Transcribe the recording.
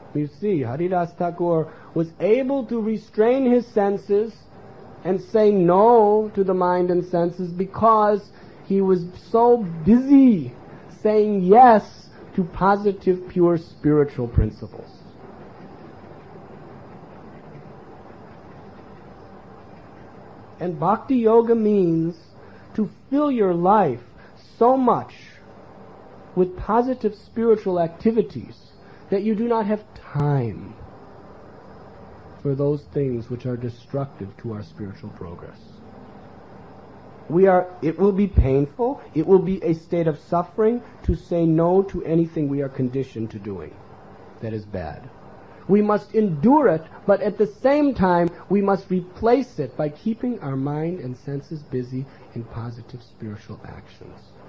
You see, Haridas Thakur was able to restrain his senses and say no to the mind and senses because he was so busy saying yes to positive, pure spiritual principles. And Bhakti Yoga means to fill your life so much with positive spiritual activities that you do not have time for those things which are destructive to our spiritual progress. It will be painful, it will be a state of suffering to say no to anything we are conditioned to doing that is bad. We must endure it, but at the same time we must replace it by keeping our mind and senses busy in positive spiritual actions.